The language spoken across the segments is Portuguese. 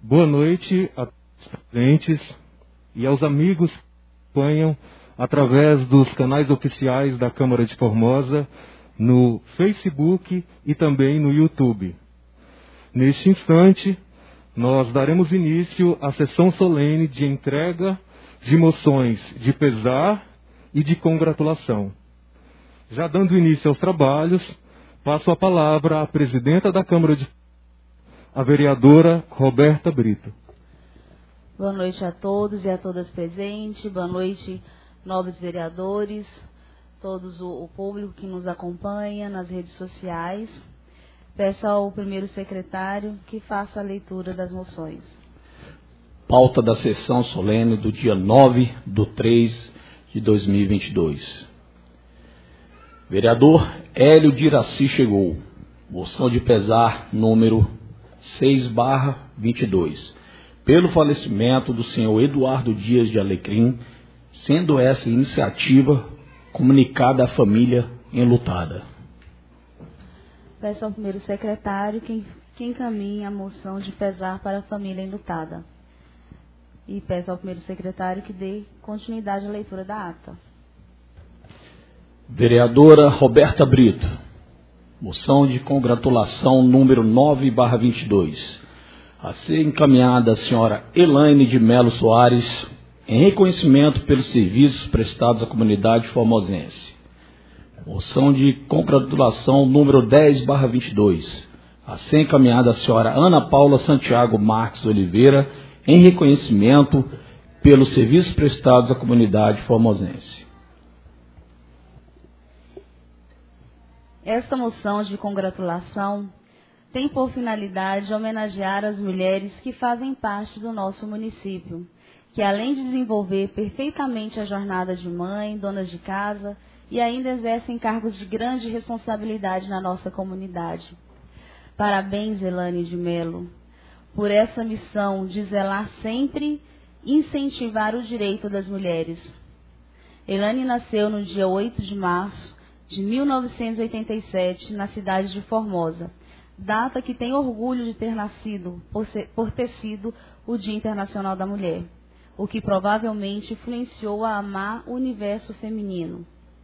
Boa noite a todos os presentes e aos amigos que acompanham através dos canais oficiais da Câmara de Formosa, no Facebook e também no YouTube. Neste instante, nós daremos início à sessão solene de entrega de moções de pesar e de congratulação. Já dando início aos trabalhos, passo a palavra à presidenta da Câmara de Formosa, a vereadora Roberta Brito. Boa noite a todos e a todas presentes. Boa noite, nobres vereadores, todos o público que nos acompanha nas redes sociais. Peço ao primeiro secretário que faça a leitura das moções. Pauta da sessão solene do dia 9/3/2022. Vereador Hélio de Iraci chegou. Moção de pesar número 6/22. Pelo falecimento do senhor Eduardo Dias de Alecrim, sendo essa iniciativa comunicada à família enlutada. Peço ao primeiro secretário que encaminhe a moção de pesar para a família enlutada. E peço ao primeiro secretário que dê continuidade à leitura da ata. Vereadora Roberta Brito. Moção de congratulação número 9/22. A ser encaminhada à senhora Elaine de Melo Soares, em reconhecimento pelos serviços prestados à comunidade formosense. Moção de congratulação número 10/22. A ser encaminhada à senhora Ana Paula Santiago Marques Oliveira, em reconhecimento pelos serviços prestados à comunidade formosense. Esta moção de congratulação tem por finalidade homenagear as mulheres que fazem parte do nosso município, que além de desenvolver perfeitamente a jornada de mãe, donas de casa, e ainda exercem cargos de grande responsabilidade na nossa comunidade. Parabéns, Elaine de Melo, por essa missão de zelar sempre e incentivar o direito das mulheres. Elaine nasceu no dia 8 de março de 1987, na cidade de Formosa, data que tem orgulho de ter nascido por ter sido o Dia Internacional da Mulher, o que provavelmente influenciou a amar o universo feminino.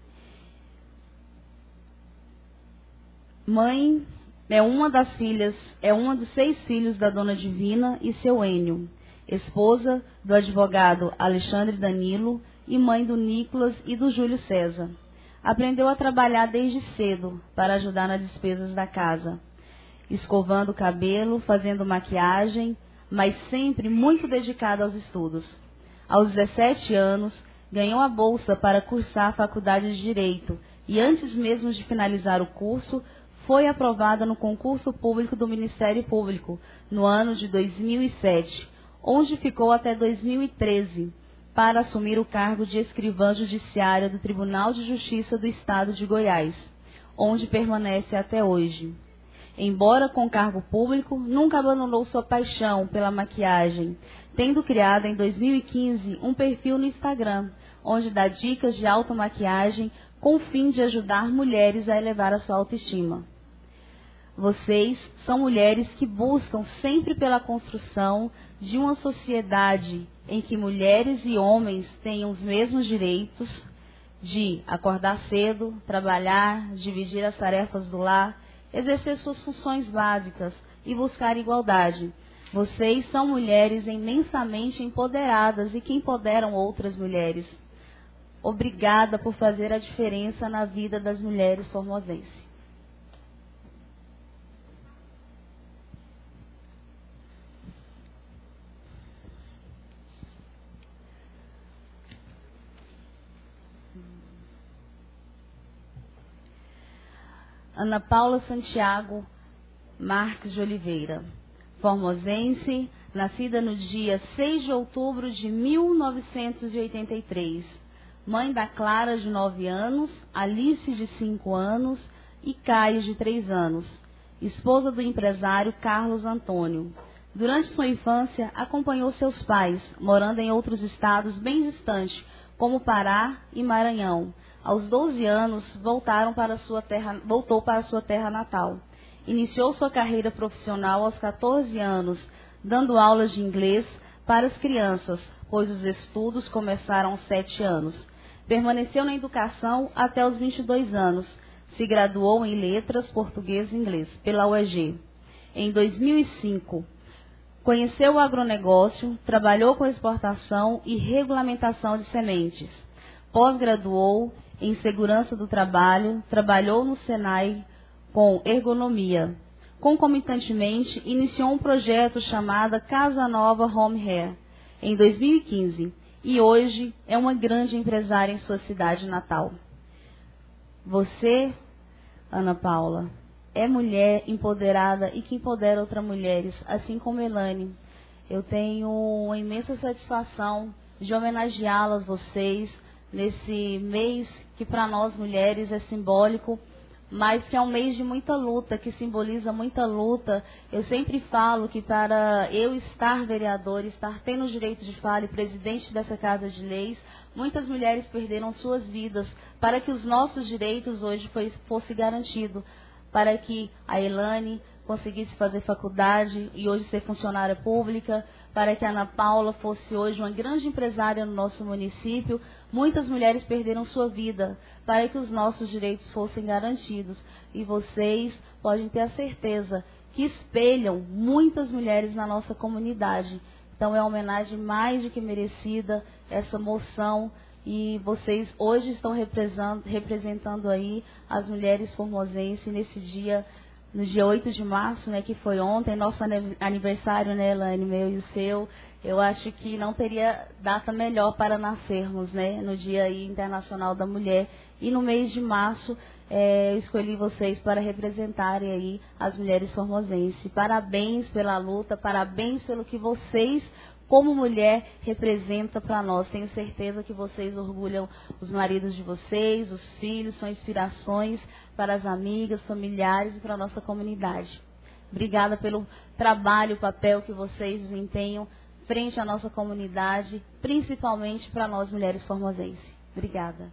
Mãe é uma dos 6 filhos da Dona Divina e seu Enio, esposa do advogado Alexandre Danilo e mãe do Nicolas e do Júlio César. Aprendeu a trabalhar desde cedo para ajudar nas despesas da casa, escovando o cabelo, fazendo maquiagem, mas sempre muito dedicada aos estudos. Aos 17 anos, ganhou a bolsa para cursar a faculdade de Direito e antes mesmo de finalizar o curso, foi aprovada no concurso público do Ministério Público no ano de 2007, onde ficou até 2013, para assumir o cargo de escrivã judiciária do Tribunal de Justiça do Estado de Goiás, onde permanece até hoje. Embora com cargo público, nunca abandonou sua paixão pela maquiagem, tendo criado em 2015 um perfil no Instagram, onde dá dicas de automaquiagem com o fim de ajudar mulheres a elevar a sua autoestima. Vocês são mulheres que buscam sempre pela construção de uma sociedade em que mulheres e homens tenham os mesmos direitos de acordar cedo, trabalhar, dividir as tarefas do lar, exercer suas funções básicas e buscar igualdade. Vocês são mulheres imensamente empoderadas e que empoderam outras mulheres. Obrigada por fazer a diferença na vida das mulheres formosenses. Ana Paula Santiago Marques de Oliveira, formosense, nascida no dia 6 de outubro de 1983, mãe da Clara, de 9 anos, Alice, de 5 anos e Caio, de 3 anos, esposa do empresário Carlos Antônio. Durante sua infância, acompanhou seus pais, morando em outros estados bem distantes, como Pará e Maranhão. Aos 12 anos, voltou para sua terra natal. Iniciou sua carreira profissional aos 14 anos dando aulas de inglês para as crianças, pois os estudos começaram aos 7 anos. Permaneceu na educação até os 22 anos. Se graduou em Letras, Português e Inglês pela UEG. Em 2005, conheceu o agronegócio, trabalhou com exportação e regulamentação de sementes. Pós-graduou em Segurança do Trabalho, trabalhou no Senai com ergonomia. Concomitantemente, iniciou um projeto chamado Casa Nova Home Hair em 2015 e hoje é uma grande empresária em sua cidade natal. Você, Ana Paula, é mulher empoderada e que empodera outras mulheres, assim como Elaine. Eu tenho uma imensa satisfação de homenageá-las, vocês, nesse mês que para nós mulheres é simbólico, mas que é um mês de muita luta, que simboliza muita luta. Eu sempre falo que para eu estar vereadora, estar tendo o direito de fala e presidente dessa Casa de Leis, muitas mulheres perderam suas vidas para que os nossos direitos hoje fossem garantidos, para que a Elaine conseguisse fazer faculdade e hoje ser funcionária pública, para que a Ana Paula fosse hoje uma grande empresária no nosso município. Muitas mulheres perderam sua vida para que os nossos direitos fossem garantidos. E vocês podem ter a certeza que espelham muitas mulheres na nossa comunidade. Então é uma homenagem mais do que merecida essa moção. E vocês hoje estão representando aí as mulheres formosenses nesse dia, no dia 8 de março, né, que foi ontem, nosso aniversário, né, Elaine, meu e o seu. Eu acho que não teria data melhor para nascermos, né, no Dia aí Internacional da Mulher. E no mês de março, eu escolhi vocês para representarem aí as mulheres formosenses. Parabéns pela luta, parabéns pelo que vocês, como mulher, representa para nós. Tenho certeza que vocês orgulham os maridos de vocês, os filhos, são inspirações para as amigas, familiares e para a nossa comunidade. Obrigada pelo trabalho, papel que vocês desempenham frente à nossa comunidade, principalmente para nós mulheres formosenses. Obrigada.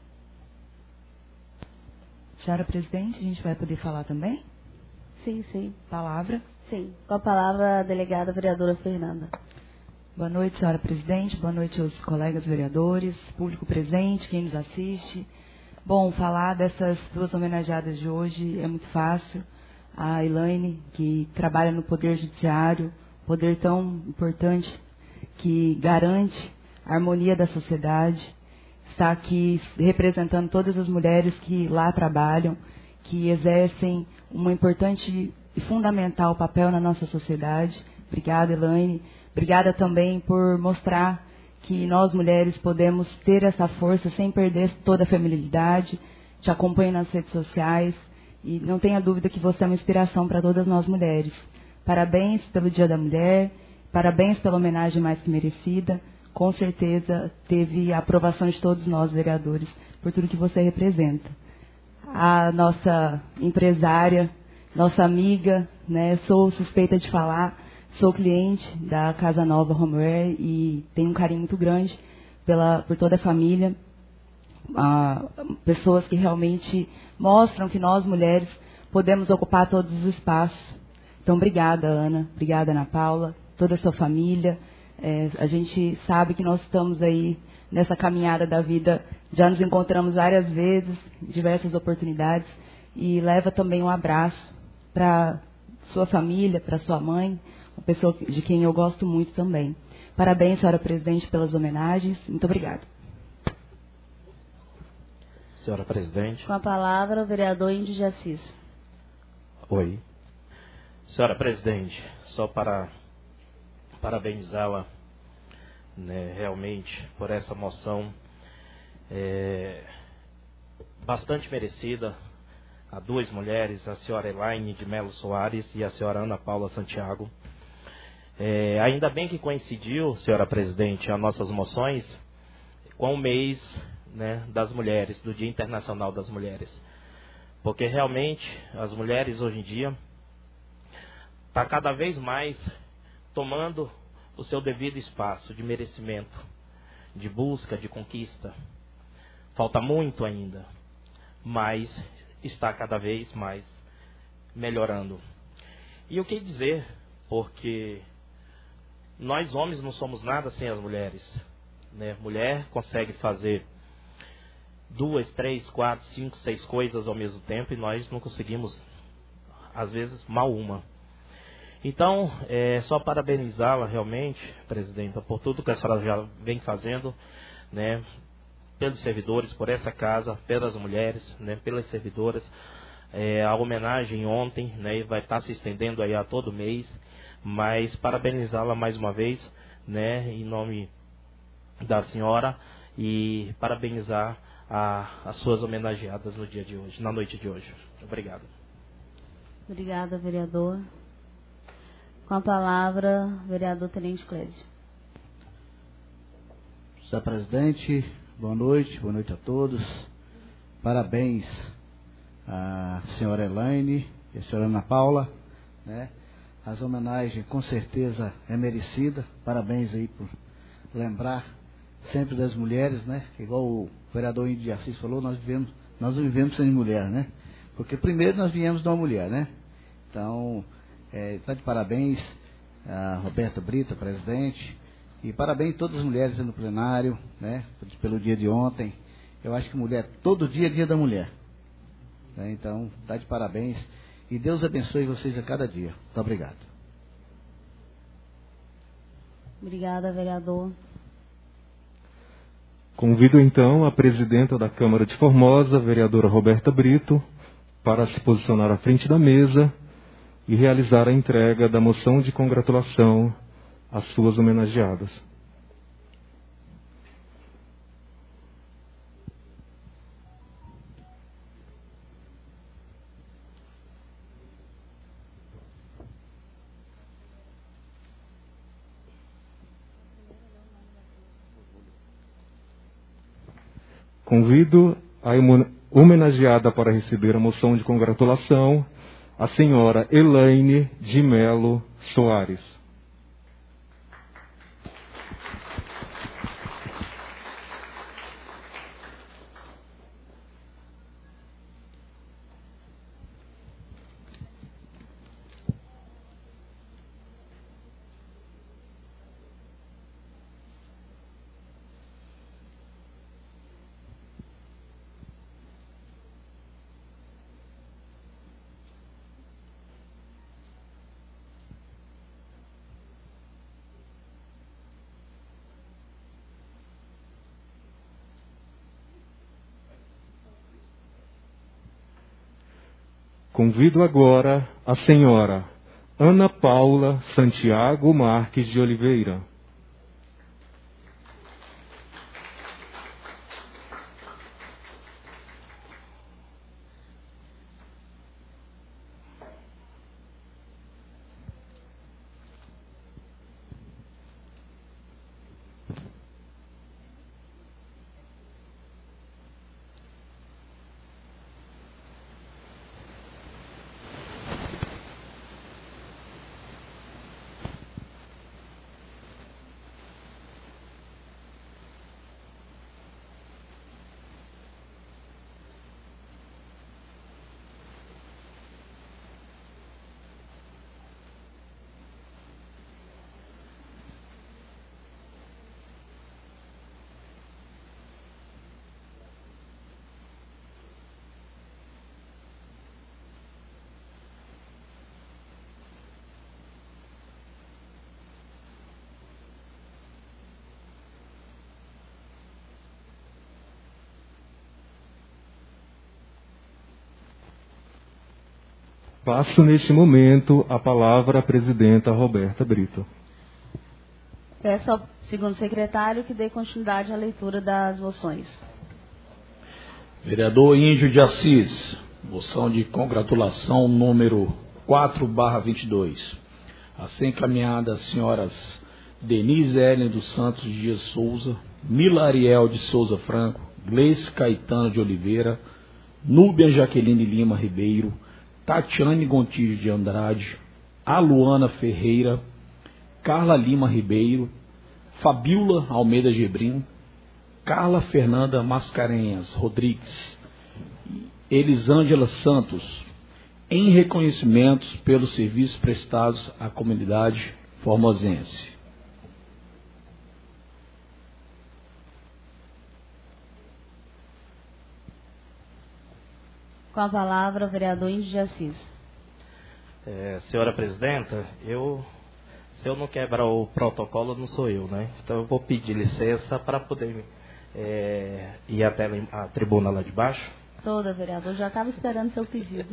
Senhora Presidente, a gente vai poder falar também? Sim, sim. Palavra? Sim. Com a palavra a delegada vereadora Fernanda. Boa noite, senhora Presidente. Boa noite aos colegas vereadores, público presente, quem nos assiste. Bom, falar dessas duas homenageadas de hoje é muito fácil. A Elaine, que trabalha no Poder Judiciário, poder tão importante que garante a harmonia da sociedade, está aqui representando todas as mulheres que lá trabalham, que exercem um importante e fundamental papel na nossa sociedade. Obrigada, Elaine. Obrigada também por mostrar que nós mulheres podemos ter essa força sem perder toda a feminilidade. Te acompanho nas redes sociais e não tenha dúvida que você é uma inspiração para todas nós mulheres. Parabéns pelo Dia da Mulher, parabéns pela homenagem mais que merecida. Com certeza teve a aprovação de todos nós vereadores por tudo que você representa. A nossa empresária, nossa amiga, né, sou suspeita de falar, sou cliente da Casa Nova Homeware e tenho um carinho muito grande por toda a família. Pessoas que realmente mostram que nós, mulheres, podemos ocupar todos os espaços. Então, obrigada, Ana. Obrigada, Ana Paula, toda a sua família. A gente sabe que nós estamos aí nessa caminhada da vida. Já nos encontramos várias vezes, diversas oportunidades. E leva também um abraço para sua família, para sua mãe, uma pessoa de quem eu gosto muito também. Parabéns, senhora Presidente, pelas homenagens. Muito obrigada. Senhora Presidente. Com a palavra, o vereador Índio de Assis. Oi. Senhora Presidente, só para parabenizá-la, né, realmente por essa moção bastante merecida a duas mulheres, a senhora Elaine de Melo Soares e a senhora Ana Paula Santiago. Ainda bem que coincidiu, senhora Presidente, as nossas moções com o mês, né, das mulheres, do Dia Internacional das Mulheres. Porque realmente as mulheres hoje em dia estão cada vez mais tomando o seu devido espaço de merecimento, de busca, de conquista. Falta muito ainda, mas está cada vez mais melhorando. E o que dizer, porque nós homens não somos nada sem as mulheres, né? Mulher consegue fazer 2, 3, 4, 5, 6 coisas ao mesmo tempo e nós não conseguimos, às vezes, mal uma. Então, só parabenizá-la realmente, presidenta, por tudo que a senhora já vem fazendo, né, pelos servidores, por essa casa, pelas mulheres, né, pelas servidoras. A homenagem ontem, né, vai estar se estendendo aí a todo mês, mas parabenizá-la mais uma vez, né, em nome da senhora, e parabenizar as suas homenageadas no dia de hoje, na noite de hoje. Obrigado. Obrigada, vereador. Com a palavra, vereador Tenente Clédio. Senhor presidente, boa noite a todos. Parabéns à senhora Elaine e à senhora Ana Paula, né? As homenagens com certeza é merecida. Parabéns aí por lembrar sempre das mulheres, né? Igual o vereador Índio de Assis falou, nós não vivemos sem mulher, né? Porque primeiro nós viemos de uma mulher, né? Então, está de parabéns a Roberta Brito, presidente, e parabéns a todas as mulheres no plenário, né? Pelo dia de ontem. Eu acho que mulher, todo dia é dia da mulher, né? Então, está de parabéns e Deus abençoe vocês a cada dia. Muito obrigado. Obrigada, vereador. Convido então a presidenta da Câmara de Formosa, vereadora Roberta Brito, para se posicionar à frente da mesa e realizar a entrega da moção de congratulação às suas homenageadas. Convido a homenageada para receber a moção de congratulação, a senhora Elaine de Melo Soares. Convido agora a senhora Ana Paula Santiago Marques de Oliveira. Passo neste momento a palavra à presidenta Roberta Brito. Peço ao segundo secretário que dê continuidade à leitura das moções. Vereador Índio de Assis, moção de congratulação número 4/22. Assim encaminhada as senhoras Denise Ellen dos Santos Dias Souza, Mila Ariel de Souza Franco, Gleice Caetano de Oliveira, Núbia Jaqueline Lima Ribeiro, Tatiane Gontijo de Andrade, Aluana Ferreira, Carla Lima Ribeiro, Fabiola Almeida Gebrim, Carla Fernanda Mascarenhas Rodrigues, Elisângela Santos, em reconhecimentos pelos serviços prestados à comunidade formosense. Com a palavra, o vereador Índio de Assis. Senhora presidenta, se eu não quebrar o protocolo, não sou eu, né? Então eu vou pedir licença para poder ir até a tribuna lá de baixo. Toda, vereador, já estava esperando seu pedido.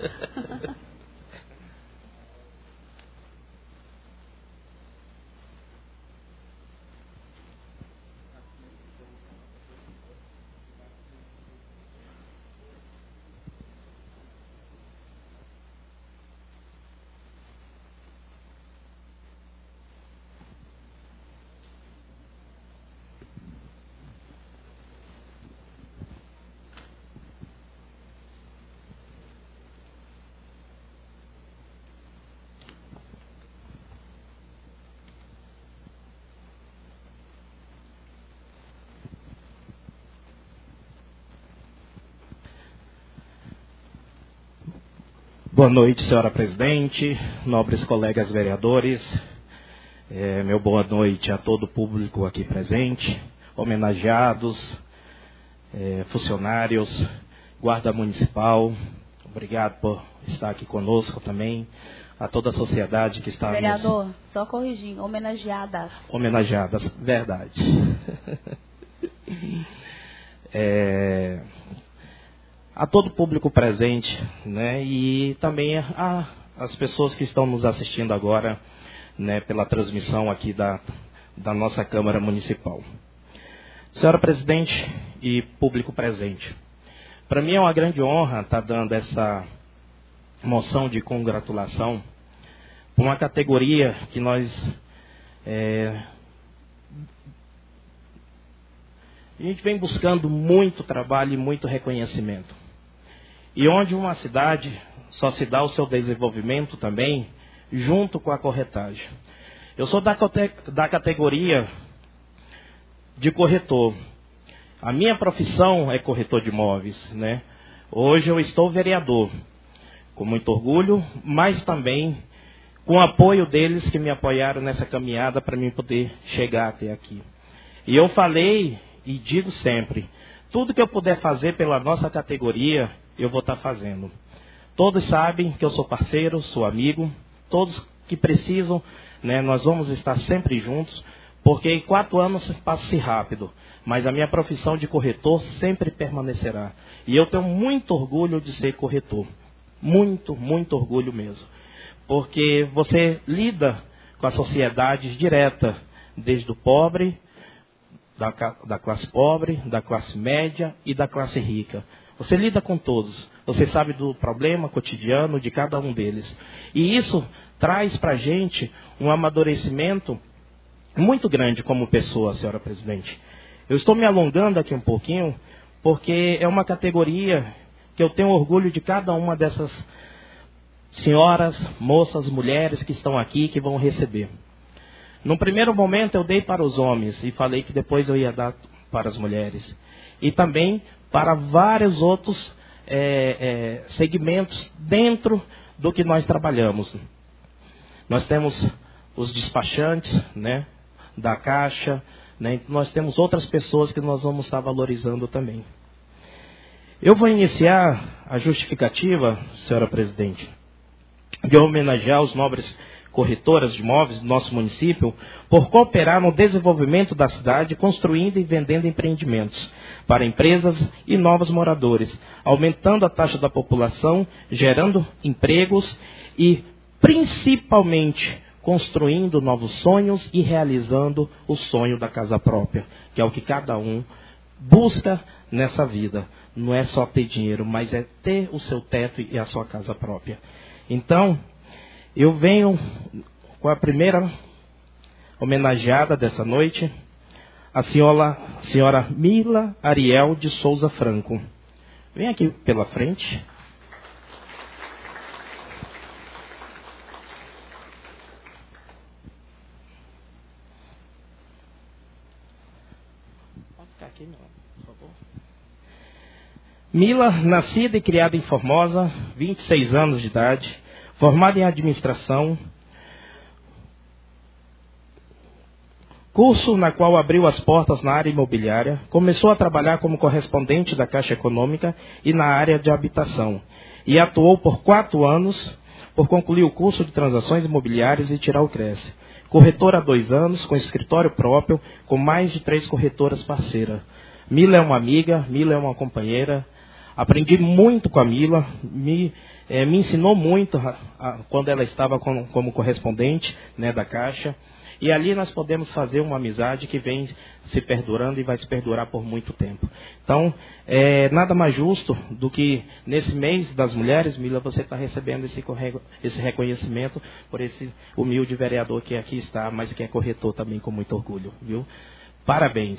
Boa noite, senhora presidente, nobres colegas vereadores. Meu boa noite a todo o público aqui presente, homenageados, funcionários, guarda municipal. Obrigado por estar aqui conosco também. A toda a sociedade que está... Vereador, só corrigindo, homenageadas. Homenageadas, verdade. A todo o público presente, né, e também as pessoas que estão nos assistindo agora, né, pela transmissão aqui da nossa Câmara Municipal. Senhora presidente e público presente, para mim é uma grande honra estar dando essa moção de congratulação para uma categoria que nós a gente vem buscando muito trabalho e muito reconhecimento. E onde uma cidade só se dá o seu desenvolvimento também, junto com a corretagem. Eu sou da categoria de corretor. A minha profissão é corretor de imóveis, né? Hoje eu estou vereador, com muito orgulho, mas também com o apoio deles que me apoiaram nessa caminhada para mim poder chegar até aqui. E eu falei e digo sempre, tudo que eu puder fazer pela nossa categoria, eu vou estar fazendo. Todos sabem que eu sou parceiro, sou amigo, todos que precisam, né, nós vamos estar sempre juntos, porque 4 anos passa-se rápido, mas a minha profissão de corretor sempre permanecerá. E eu tenho muito orgulho de ser corretor, muito, muito orgulho mesmo, porque você lida com a sociedade direta, desde o pobre, da classe pobre, da classe média e da classe rica. Você lida com todos. Você sabe do problema cotidiano de cada um deles. E isso traz para a gente um amadurecimento muito grande como pessoa, senhora presidente. Eu estou me alongando aqui um pouquinho, porque é uma categoria que eu tenho orgulho de cada uma dessas senhoras, moças, mulheres que estão aqui, que vão receber. No primeiro momento eu dei para os homens e falei que depois eu ia dar para as mulheres. E também para vários outros segmentos dentro do que nós trabalhamos. Nós temos os despachantes, né, da Caixa, né, nós temos outras pessoas que nós vamos estar valorizando também. Eu vou iniciar a justificativa, senhora presidente, de homenagear os nobres corretoras de imóveis do nosso município por cooperar no desenvolvimento da cidade, construindo e vendendo empreendimentos para empresas e novos moradores, aumentando a taxa da população, gerando empregos e, principalmente, construindo novos sonhos e realizando o sonho da casa própria, que é o que cada um busca nessa vida. Não é só ter dinheiro, mas é ter o seu teto e a sua casa própria. Então, eu venho com a primeira homenageada dessa noite, a senhora Mila Ariel de Souza Franco. Vem aqui pela frente. Pode ficar aqui, meu, por favor. Mila, nascida e criada em Formosa, 26 anos de idade, formada em administração, curso na qual abriu as portas na área imobiliária, começou a trabalhar como correspondente da Caixa Econômica e na área de habitação. e atuou por 4 anos por concluir o curso de transações imobiliárias e tirar o CRES. Corretora há 2 anos, com escritório próprio, com mais de 3 corretoras parceiras. Mila é uma amiga, Mila é uma companheira. Aprendi muito com a Mila, me ensinou muito quando ela estava como correspondente, né, da Caixa. E ali nós podemos fazer uma amizade que vem se perdurando e vai se perdurar por muito tempo. Então, nada mais justo do que nesse mês das mulheres, Mila, você está recebendo esse reconhecimento por esse humilde vereador que aqui está, mas que é corretor também com muito orgulho, viu? Parabéns.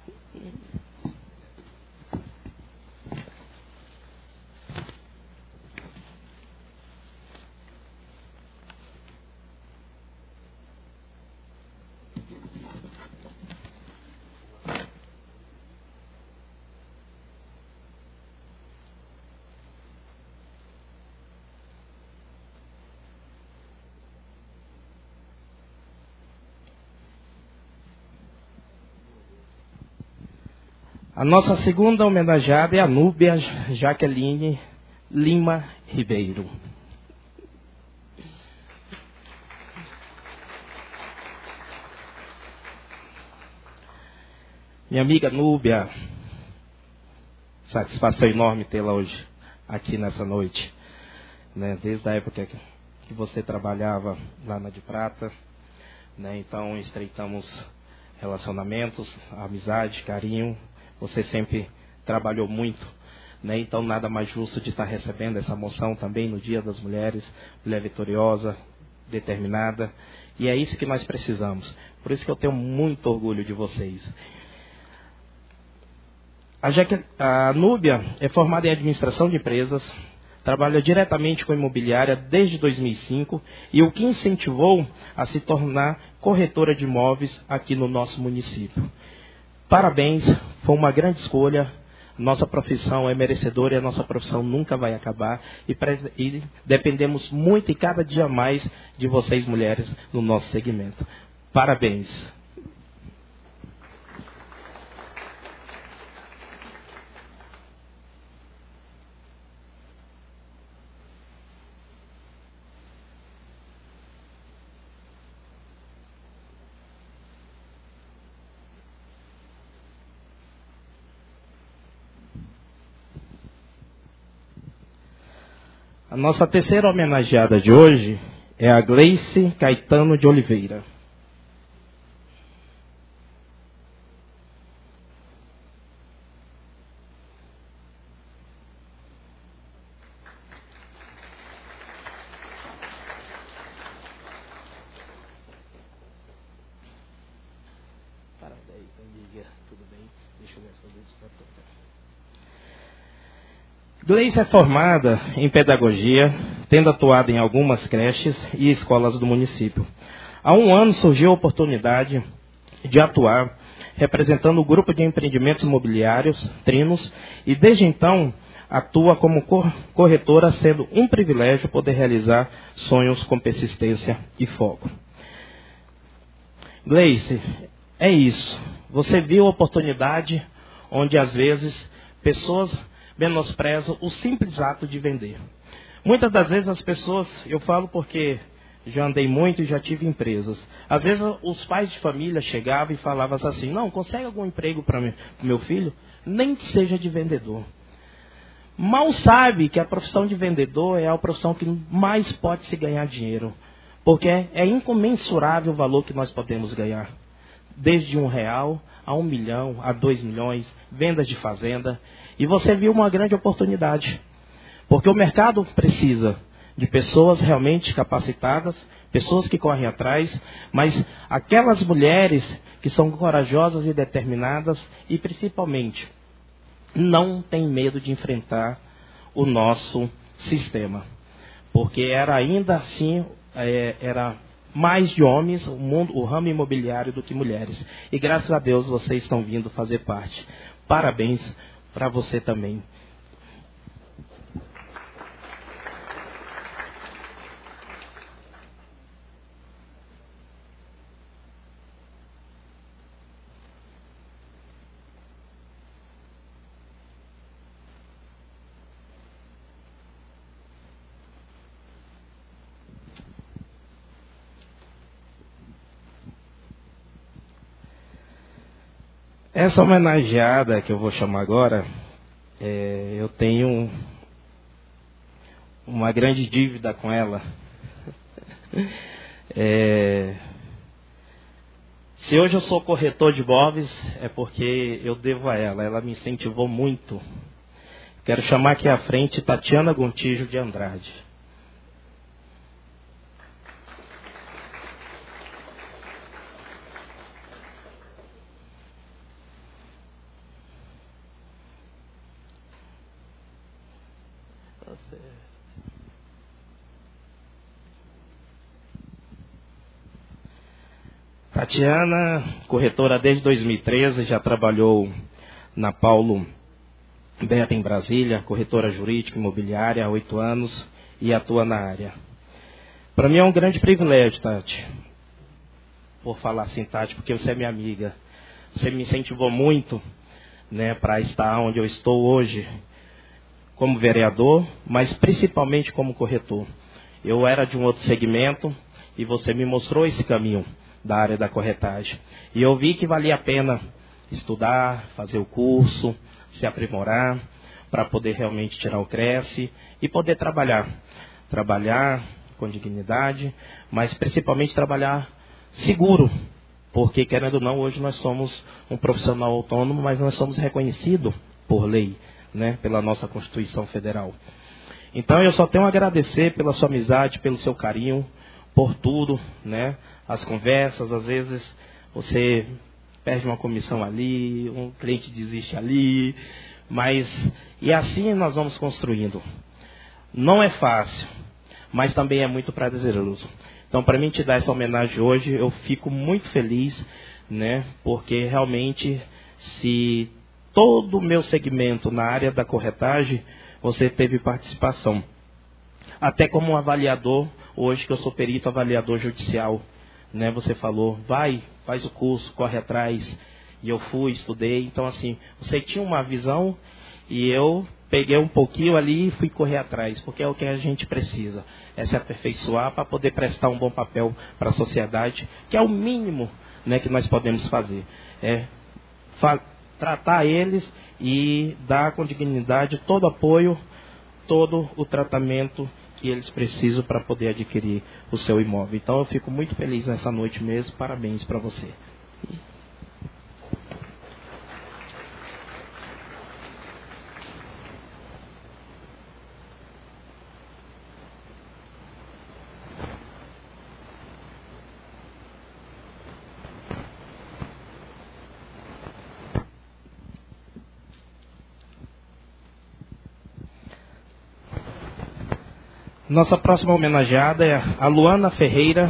A nossa segunda homenageada é a Núbia Jaqueline Lima Ribeiro. Minha amiga Núbia, satisfação enorme tê-la hoje aqui nessa noite, né? Desde a época que você trabalhava lá na de Prata, né? Então estreitamos relacionamentos, amizade, carinho. Você sempre trabalhou muito, né? Então nada mais justo de estar recebendo essa moção também no Dia das Mulheres, mulher vitoriosa, determinada, e é isso que nós precisamos. Por isso que eu tenho muito orgulho de vocês. A Núbia é formada em administração de empresas, trabalha diretamente com imobiliária desde 2005 e o que incentivou a se tornar corretora de imóveis aqui no nosso município. Parabéns, foi uma grande escolha. Nossa profissão é merecedora e a nossa profissão nunca vai acabar. E dependemos muito e cada dia mais de vocês, mulheres, no nosso segmento. Parabéns. A nossa terceira homenageada de hoje é a Gleice Caetano de Oliveira. Parabéns, amiga. Tudo bem? Deixa eu ver essa luz para tocar. Gleice é formada em pedagogia, tendo atuado em algumas creches e escolas do município. Há 1 ano surgiu a oportunidade de atuar representando o grupo de empreendimentos imobiliários, Trinos, e desde então atua como corretora, sendo um privilégio poder realizar sonhos com persistência e foco. Gleice, é isso. Você viu a oportunidade onde às vezes pessoas menosprezam o simples ato de vender. Muitas das vezes as pessoas, eu falo porque já andei muito e já tive empresas. Às vezes os pais de família chegavam e falavam assim, não, consegue algum emprego para meu filho? Nem que seja de vendedor. Mal sabe que a profissão de vendedor é a profissão que mais pode se ganhar dinheiro. Porque é incomensurável o valor que nós podemos ganhar. Desde R$1 a 1 milhão, a 2 milhões, vendas de fazenda. E você viu uma grande oportunidade. Porque o mercado precisa de pessoas realmente capacitadas, pessoas que correm atrás, mas aquelas mulheres que são corajosas e determinadas e principalmente não têm medo de enfrentar o nosso sistema. Porque era ainda assim, era mais de homens, o ramo imobiliário do que mulheres. E graças a Deus vocês estão vindo fazer parte. Parabéns para você também. Essa homenageada que eu vou chamar agora, eu tenho uma grande dívida com ela. Se hoje eu sou corretor de imóveis, é porque eu devo a ela. Ela me incentivou muito. Quero chamar aqui à frente Tatiana Gontijo de Andrade. Tatiana, corretora desde 2013, já trabalhou na Paulo Beta em Brasília, corretora jurídica imobiliária há 8 anos e atua na área. Para mim é um grande privilégio, Tati, por falar assim, Tati, porque você é minha amiga. Você me incentivou muito, né, para estar onde eu estou hoje, como vereador, mas principalmente como corretor. Eu era de um outro segmento e você me mostrou esse caminho da área da corretagem. E eu vi que valia a pena estudar, fazer o curso, se aprimorar, para poder realmente tirar o Cresce e poder trabalhar. Trabalhar com dignidade, mas principalmente trabalhar seguro. Porque, querendo ou não, hoje nós somos um profissional autônomo, mas nós somos reconhecidos por lei, né, pela nossa Constituição Federal. Então eu só tenho a agradecer pela sua amizade, pelo seu carinho, por tudo, né? As conversas, às vezes você perde uma comissão ali, um cliente desiste ali, e assim nós vamos construindo. Não é fácil, mas também é muito prazeroso. Então, para mim te dar essa homenagem hoje, eu fico muito feliz, né? Porque realmente, se todo o meu segmento na área da corretagem, você teve participação. Até como um avaliador, hoje que eu sou perito avaliador judicial, né? Você falou, faz o curso, corre atrás. E eu fui, estudei. Então, assim, você tinha uma visão e eu peguei um pouquinho ali e fui correr atrás, porque é o que a gente precisa. É se aperfeiçoar para poder prestar um bom papel para a sociedade, que é o mínimo, né, que nós podemos fazer. Tratar eles e dar com dignidade todo o apoio, todo o tratamento que eles precisam para poder adquirir o seu imóvel. Então eu fico muito feliz nessa noite mesmo. Parabéns para você. Nossa próxima homenageada é a Luana Ferreira.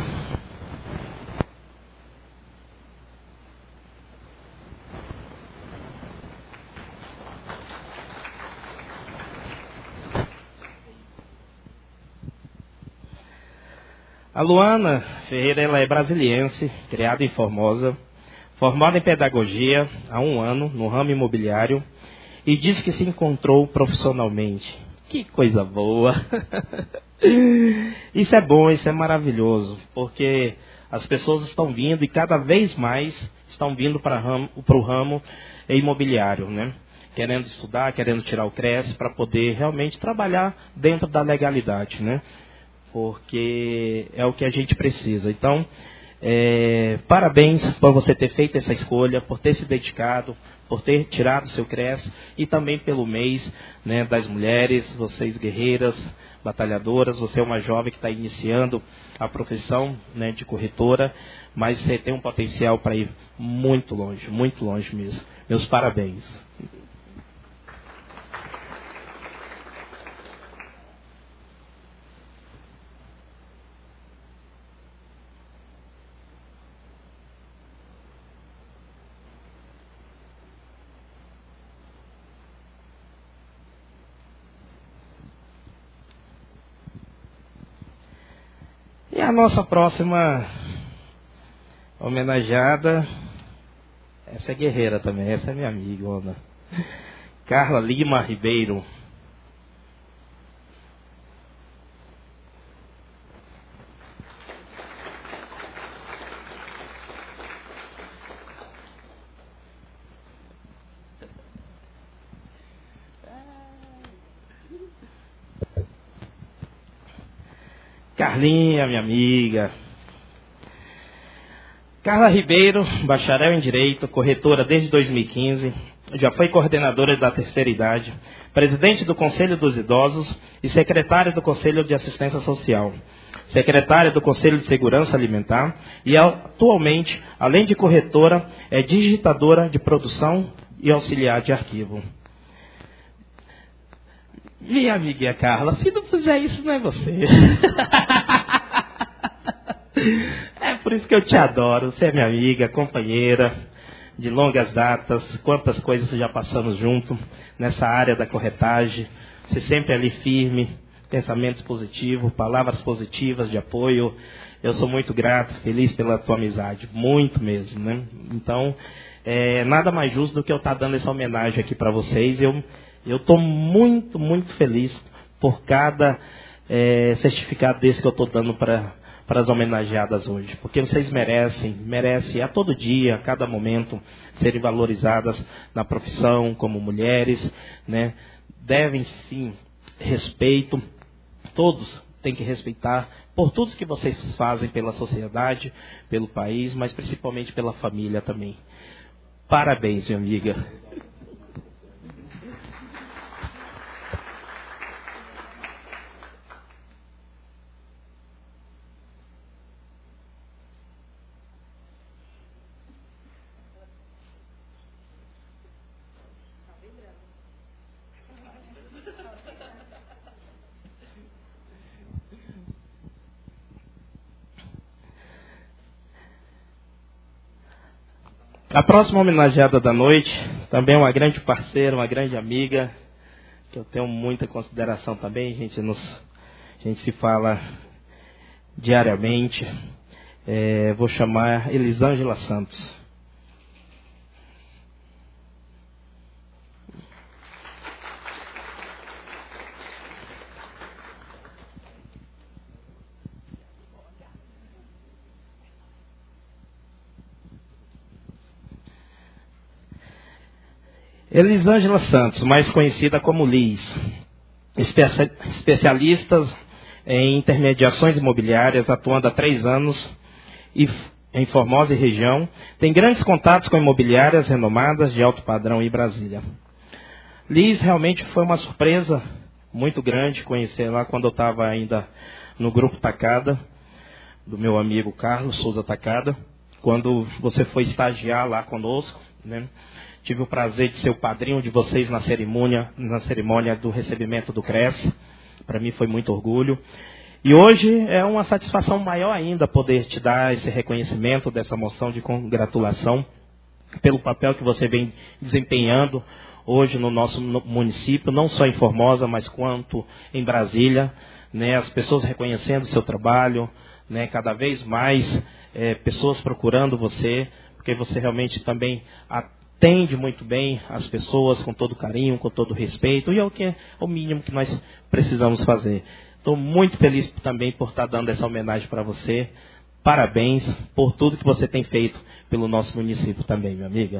A Luana Ferreira, ela é brasiliense, criada em Formosa, formada em pedagogia há 1 ano no ramo imobiliário e diz que se encontrou profissionalmente. Que coisa boa! Isso é bom, isso é maravilhoso, porque as pessoas estão vindo e cada vez mais estão vindo para o ramo imobiliário, né? Querendo estudar, querendo tirar o Cresce para poder realmente trabalhar dentro da legalidade, né? Porque é o que a gente precisa. Então, parabéns por você ter feito essa escolha, por ter se dedicado, por ter tirado o seu Cresce e também pelo mês, né, das mulheres, vocês guerreiras, batalhadoras. Você é uma jovem que está iniciando a profissão, né, de corretora, mas você tem um potencial para ir muito longe mesmo. Meus parabéns. E a nossa próxima homenageada, essa é guerreira também, essa é minha amiga, Carla Lima Ribeiro. Carlinha, minha amiga. Carla Ribeiro, bacharel em Direito, corretora desde 2015, já foi coordenadora da terceira idade, presidente do Conselho dos Idosos e secretária do Conselho de Assistência Social, secretária do Conselho de Segurança Alimentar e atualmente, além de corretora, é digitadora de produção e auxiliar de arquivo. Minha amiga Carla, se não fizer isso, não é você. É por isso que eu te adoro. Você é minha amiga, companheira de longas datas. Quantas coisas já passamos junto nessa área da corretagem. Você sempre ali firme, pensamentos positivos, palavras positivas de apoio. Eu sou muito grato, feliz pela tua amizade, muito mesmo, né? Então, nada mais justo do que eu estar dando essa homenagem aqui para vocês. Eu estou muito, muito feliz por cada certificado desse que eu estou dando para as homenageadas hoje, porque vocês merecem a todo dia, a cada momento, serem valorizadas na profissão, como mulheres, né? Devem sim respeito, todos têm que respeitar por tudo que vocês fazem pela sociedade, pelo país, mas principalmente pela família também. Parabéns, minha amiga. A próxima homenageada da noite, também uma grande parceira, uma grande amiga, que eu tenho muita consideração também, a gente se fala diariamente. Vou chamar Elisângela Santos. Elisângela Santos, mais conhecida como Liz, especialista em intermediações imobiliárias, atuando há 3 anos em Formosa e região, tem grandes contatos com imobiliárias renomadas de alto padrão em Brasília. Liz realmente foi uma surpresa muito grande conhecer lá quando eu estava ainda no grupo Tacada, do meu amigo Carlos Souza Tacada, quando você foi estagiar lá conosco, né? Tive o prazer de ser o padrinho de vocês na cerimônia do recebimento do CRES. Para mim foi muito orgulho. E hoje é uma satisfação maior ainda poder te dar esse reconhecimento dessa moção de congratulação pelo papel que você vem desempenhando hoje no nosso município, não só em Formosa, mas quanto em Brasília, né? As pessoas reconhecendo o seu trabalho, né? Cada vez mais pessoas procurando você, porque você realmente também atende muito bem as pessoas com todo carinho, com todo respeito, e é o mínimo que nós precisamos fazer. Estou muito feliz também por estar dando essa homenagem para você. Parabéns por tudo que você tem feito pelo nosso município também, minha amiga.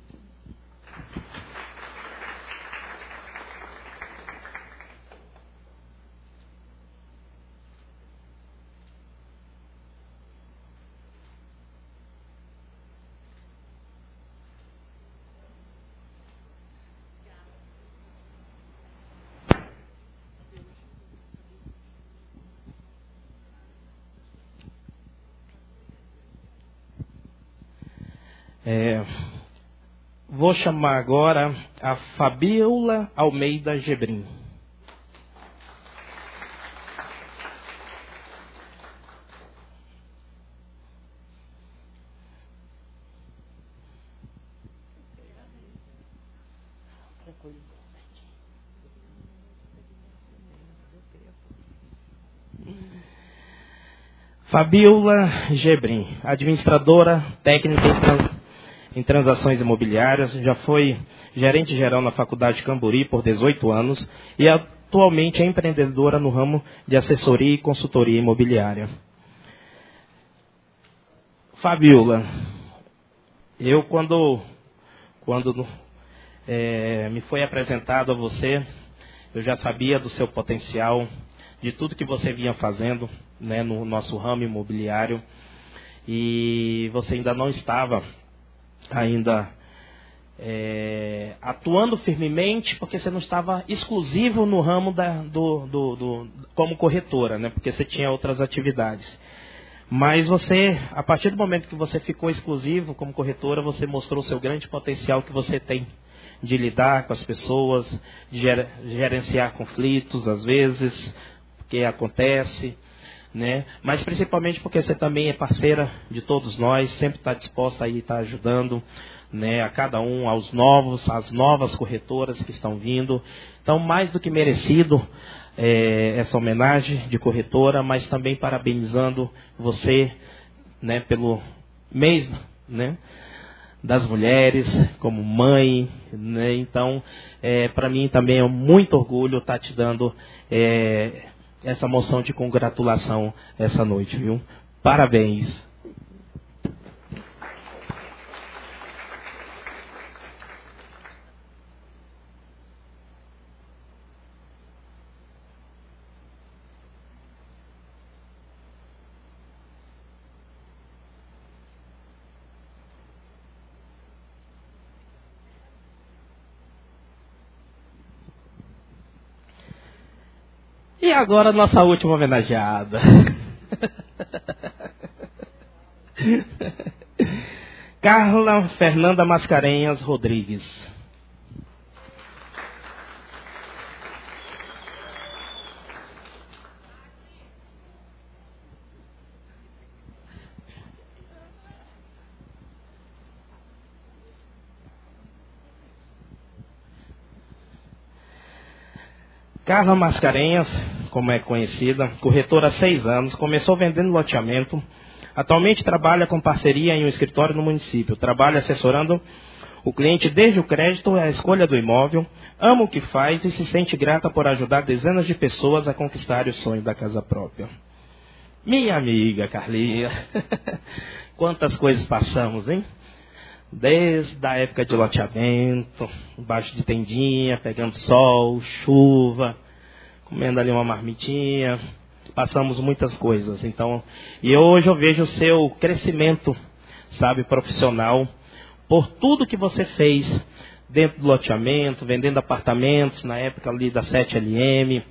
Vou chamar agora a Fabiola Almeida Gebrim. Fabiola Gebrim, administradora técnica em transações imobiliárias, já foi gerente geral na Faculdade Camburi por 18 anos e atualmente é empreendedora no ramo de assessoria e consultoria imobiliária. Fabiola, eu quando me foi apresentado a você, eu já sabia do seu potencial, de tudo que você vinha fazendo né, no nosso ramo imobiliário, e você ainda não estava atuando firmemente, porque você não estava exclusivo no ramo como corretora, né, porque você tinha outras atividades. Mas você, a partir do momento que você ficou exclusivo como corretora, você mostrou o seu grande potencial que você tem de lidar com as pessoas, de gerenciar conflitos, às vezes, porque acontece, né? Mas principalmente porque você também é parceira de todos nós, sempre está disposta a estar ajudando, né, a cada um, às novas corretoras que estão vindo. Então, mais do que merecido essa homenagem de corretora, mas também parabenizando você, né, pelo mês, né, das mulheres, como mãe, né? Então, para mim também é muito orgulho estar te dando essa moção de congratulação essa noite, viu? Parabéns. E agora nossa última homenageada. Carla Fernanda Mascarenhas Rodrigues. Carla Mascarenhas, como é conhecida, corretora há 6 anos, começou vendendo loteamento. Atualmente trabalha com parceria em um escritório no município. Trabalha assessorando o cliente desde o crédito à escolha do imóvel. Ama o que faz e se sente grata por ajudar dezenas de pessoas a conquistarem o sonho da casa própria. Minha amiga Carlinha, quantas coisas passamos, hein? Desde a época de loteamento, embaixo de tendinha, pegando sol, chuva, comendo ali uma marmitinha, passamos muitas coisas. Então, e hoje eu vejo o seu crescimento, sabe, profissional, por tudo que você fez dentro do loteamento, vendendo apartamentos, na época ali da 7LM.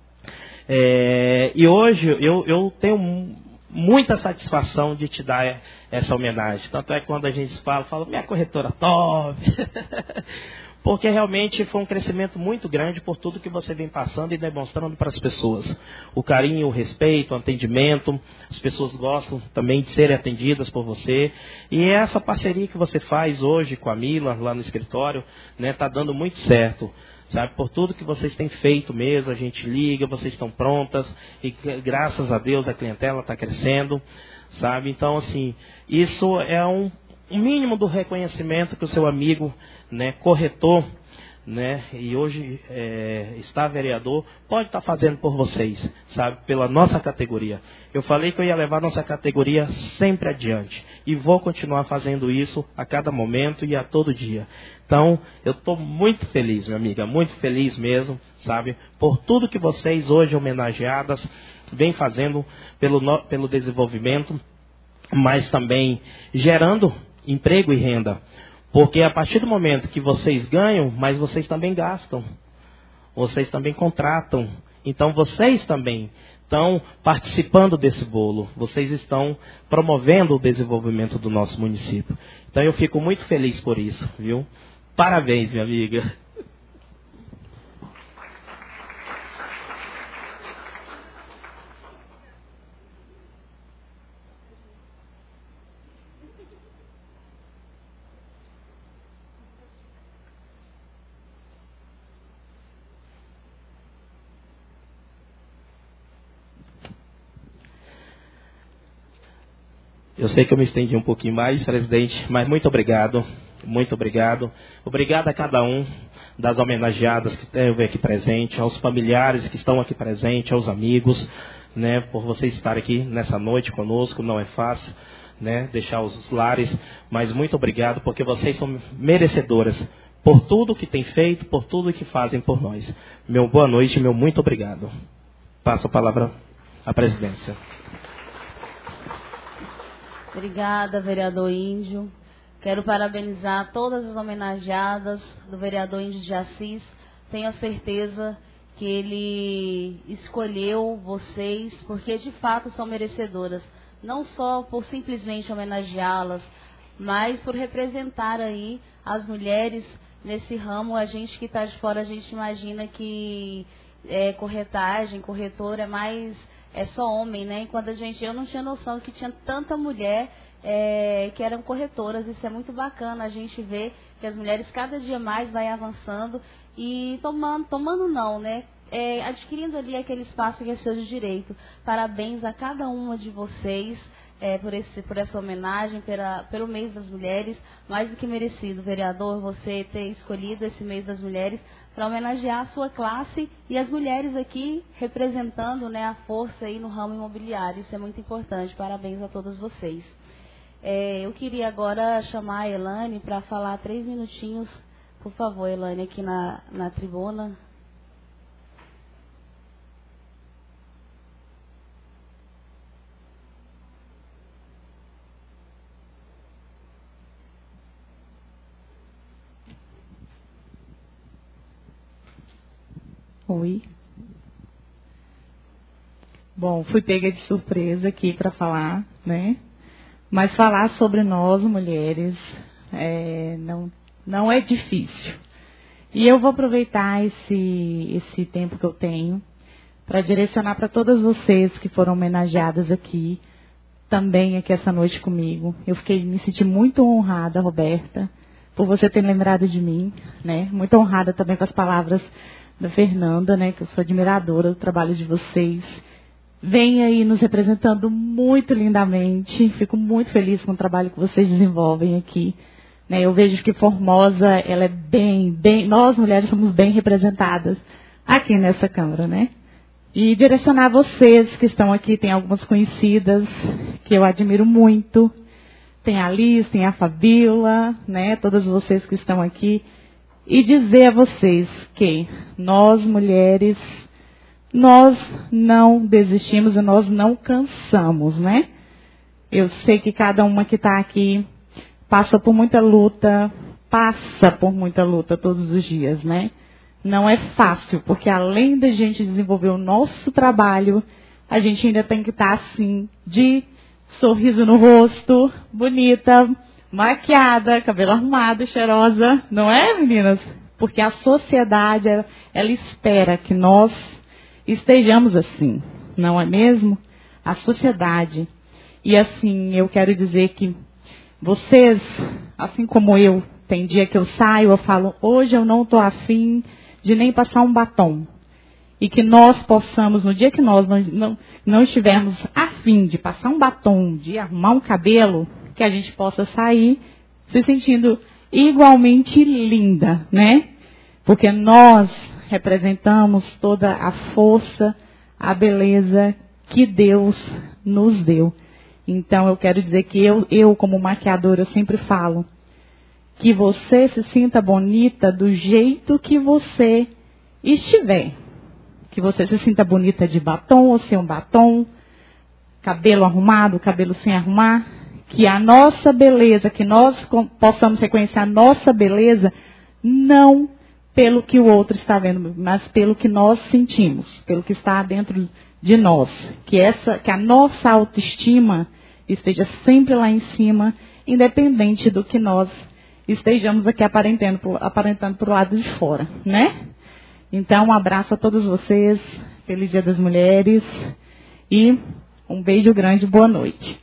E hoje eu tenho muita satisfação de te dar essa homenagem. Tanto é que quando a gente fala, minha corretora top. Porque realmente foi um crescimento muito grande por tudo que você vem passando e demonstrando para as pessoas. O carinho, o respeito, o atendimento. As pessoas gostam também de serem atendidas por você. E essa parceria que você faz hoje com a Mila, lá no escritório, né, tá dando muito certo. Sabe, por tudo que vocês têm feito mesmo, a gente liga, vocês estão prontas, e graças a Deus a clientela está crescendo, sabe? Então, assim, isso é um mínimo do reconhecimento que o seu amigo, né, corretor, né, e hoje está vereador, pode estar fazendo por vocês, sabe, pela nossa categoria. Eu falei que eu ia levar nossa categoria sempre adiante, e vou continuar fazendo isso a cada momento e a todo dia. Então, eu estou muito feliz, minha amiga, muito feliz mesmo, sabe, por tudo que vocês hoje homenageadas vêm fazendo pelo desenvolvimento, mas também gerando emprego e renda. Porque a partir do momento que vocês ganham, mas vocês também gastam. Vocês também contratam. Então vocês também estão participando desse bolo. Vocês estão promovendo o desenvolvimento do nosso município. Então eu fico muito feliz por isso, viu? Parabéns, minha amiga. Eu sei que eu me estendi um pouquinho mais, presidente, mas muito obrigado. Muito obrigado. Obrigado a cada um das homenageadas que esteve aqui presente, aos familiares que estão aqui presentes, aos amigos, né, por vocês estarem aqui nessa noite conosco. Não é fácil, né, deixar os lares, mas muito obrigado porque vocês são merecedoras por tudo que têm feito, por tudo que fazem por nós. Meu boa noite, meu muito obrigado. Passo a palavra a presidência. Obrigada, vereador Índio. Quero parabenizar todas as homenageadas do vereador Índio de Assis. Tenho a certeza que ele escolheu vocês porque de fato são merecedoras. Não só por simplesmente homenageá-las, mas por representar aí as mulheres nesse ramo. A gente que está de fora, a gente imagina que corretagem, corretor é só homem, né? Enquanto eu não tinha noção que tinha tanta mulher que eram corretoras. Isso é muito bacana, a gente vê que as mulheres cada dia mais vai avançando e tomando não, né? Adquirindo ali aquele espaço que é seu de direito. Parabéns a cada uma de vocês por essa homenagem, pelo mês das mulheres, mais do que merecido, vereador, você ter escolhido esse mês das mulheres para homenagear a sua classe e as mulheres aqui representando, né, a força aí no ramo imobiliário. Isso é muito importante, parabéns a todos vocês. Eu queria agora chamar a Elane para falar 3 minutinhos, por favor, Elane, aqui na tribuna. Oi. Bom, fui pega de surpresa aqui para falar, né? Mas falar sobre nós, mulheres, não é difícil. E eu vou aproveitar esse tempo que eu tenho para direcionar para todas vocês que foram homenageadas aqui, também aqui essa noite comigo. Eu me senti muito honrada, Roberta, por você ter lembrado de mim, né? Muito honrada também com as palavras da Fernanda, né, que eu sou admiradora do trabalho de vocês. Vem aí nos representando muito lindamente. Fico muito feliz com o trabalho que vocês desenvolvem aqui. Né, eu vejo que Formosa, ela é nós mulheres somos bem representadas aqui nessa Câmara, né? E direcionar vocês que estão aqui, tem algumas conhecidas que eu admiro muito. Tem a Liz, tem a Fabíola, né, todas vocês que estão aqui. E dizer a vocês que nós, mulheres, nós não desistimos e nós não cansamos, né? Eu sei que cada uma que está aqui passa por muita luta todos os dias, né? Não é fácil, porque além da gente desenvolver o nosso trabalho, a gente ainda tem que estar assim, de sorriso no rosto, bonita, maquiada, cabelo arrumado, cheirosa, não é, meninas? Porque a sociedade, ela espera que nós estejamos assim, não é mesmo? A sociedade. E assim, eu quero dizer que vocês, assim como eu, tem dia que eu saio, eu falo, hoje eu não estou afim de nem passar um batom. E que nós possamos, no dia que nós não estivermos afim de passar um batom, de arrumar um cabelo, que a gente possa sair se sentindo igualmente linda, né? Porque nós representamos toda a força, a beleza que Deus nos deu. Então, eu quero dizer que eu como maquiadora, eu sempre falo que você se sinta bonita do jeito que você estiver. Que você se sinta bonita de batom ou sem um batom, cabelo arrumado, cabelo sem arrumar. Que a nossa beleza, que nós possamos reconhecer a nossa beleza, não pelo que o outro está vendo, mas pelo que nós sentimos, pelo que está dentro de nós. Que a nossa autoestima esteja sempre lá em cima, independente do que nós estejamos aqui aparentando para o lado de fora, né? Então, um abraço a todos vocês, feliz Dia das Mulheres e um beijo grande, boa noite.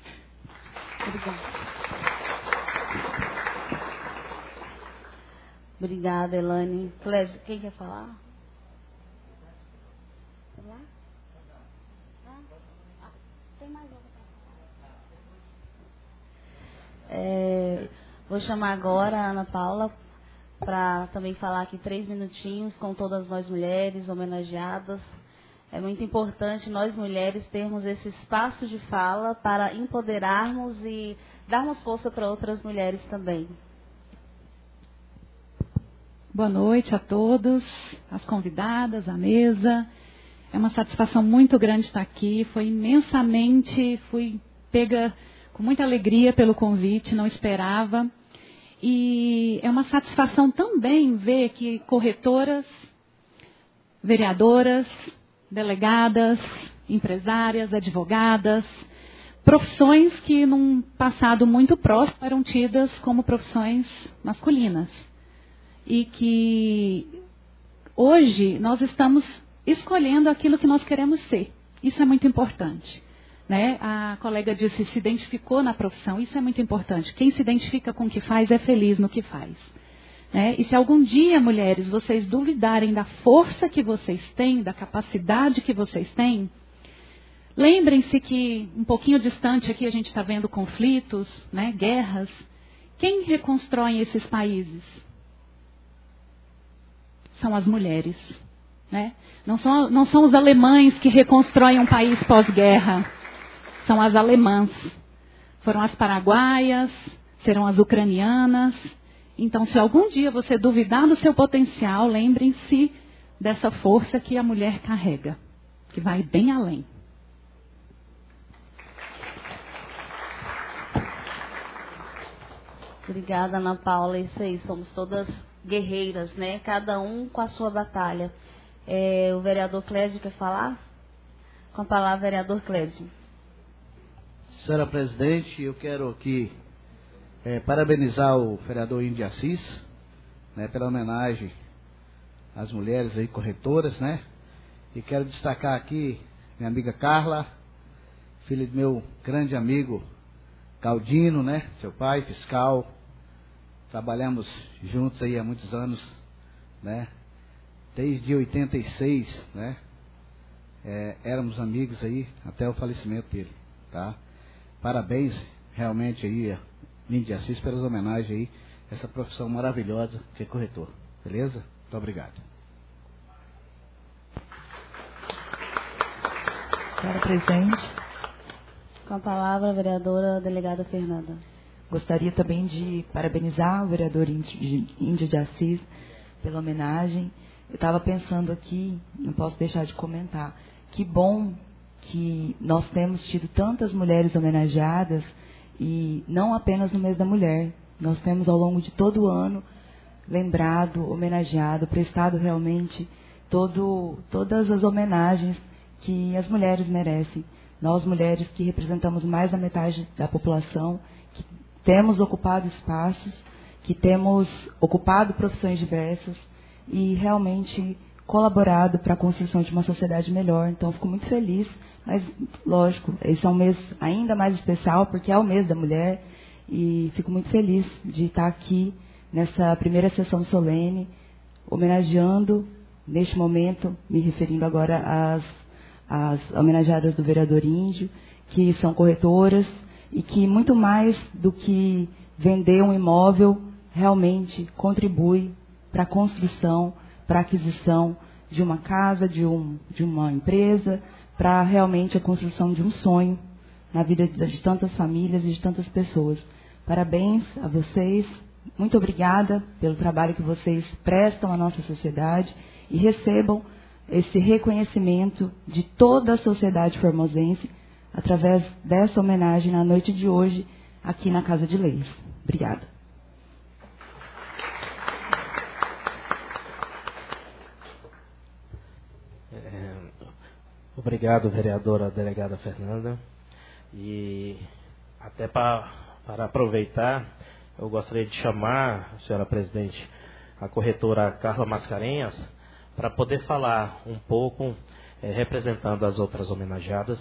Obrigada, Elane. Clésio, quem quer falar? Tem mais outra para falar? Vou chamar agora a Ana Paula para também falar aqui 3 minutinhos com todas nós mulheres homenageadas. É muito importante nós mulheres termos esse espaço de fala para empoderarmos e darmos força para outras mulheres também. Boa noite a todos, as convidadas, a mesa. É uma satisfação muito grande estar aqui. Fui pega com muita alegria pelo convite, não esperava. E é uma satisfação também ver que corretoras, vereadoras, delegadas, empresárias, advogadas, profissões que num passado muito próximo eram tidas como profissões masculinas. E que hoje nós estamos escolhendo aquilo que nós queremos ser. Isso é muito importante. Né? A colega disse se identificou na profissão. Isso é muito importante. Quem se identifica com o que faz é feliz no que faz. Né? E se algum dia, mulheres, vocês duvidarem da força que vocês têm, da capacidade que vocês têm, lembrem-se que um pouquinho distante aqui a gente está vendo conflitos, né? Guerras. Quem reconstrói esses países? São as mulheres. Né? Não são os alemães que reconstroem um país pós-guerra. São as alemãs. Foram as paraguaias, serão as ucranianas. Então, se algum dia você duvidar do seu potencial, lembrem-se dessa força que a mulher carrega, que vai bem além. Obrigada, Ana Paula. Isso aí, somos todas guerreiras, né? Cada um com a sua batalha. O vereador Clédio quer falar? Com a palavra, vereador Clédio. Senhora presidente, eu quero aqui parabenizar o vereador Índio de Assis, né, pela homenagem às mulheres aí corretoras, né? E quero destacar aqui minha amiga Carla, filha do meu grande amigo Caldino, né? Seu pai, fiscal. Trabalhamos juntos aí há muitos anos, né? Desde 86, né? Éramos amigos aí até o falecimento dele, tá? Parabéns realmente aí, Índio de Assis, pelas homenagens aí, essa profissão maravilhosa que é corretor, beleza? Muito obrigado. Senhora presidente. Com a palavra, a vereadora delegada Fernanda. Gostaria também de parabenizar o vereador Índio de Assis pela homenagem. Eu estava pensando aqui, não posso deixar de comentar, que bom que nós temos tido tantas mulheres homenageadas, e não apenas no mês da mulher. Nós temos ao longo de todo o ano lembrado, homenageado, prestado realmente todas as homenagens que as mulheres merecem. Nós, mulheres que representamos mais da metade da população, que temos ocupado espaços, que temos ocupado profissões diversas e realmente colaborado para a construção de uma sociedade melhor. Então, fico muito feliz, mas, lógico, esse é um mês ainda mais especial, porque é o mês da mulher, e fico muito feliz de estar aqui nessa primeira sessão solene, homenageando, neste momento, me referindo agora às homenageadas do vereador Índio, que são corretoras, e que muito mais do que vender um imóvel, realmente contribui para a construção, para a aquisição de uma casa, de uma empresa, para realmente a construção de um sonho na vida de tantas famílias e de tantas pessoas. Parabéns a vocês, muito obrigada pelo trabalho que vocês prestam à nossa sociedade e recebam esse reconhecimento de toda a sociedade formosense através dessa homenagem na noite de hoje aqui na Casa de Leis. Obrigada. Obrigado, vereadora delegada Fernanda. E até para aproveitar, eu gostaria de chamar, senhora presidente, a corretora Carla Mascarenhas, para poder falar um pouco, representando as outras homenageadas.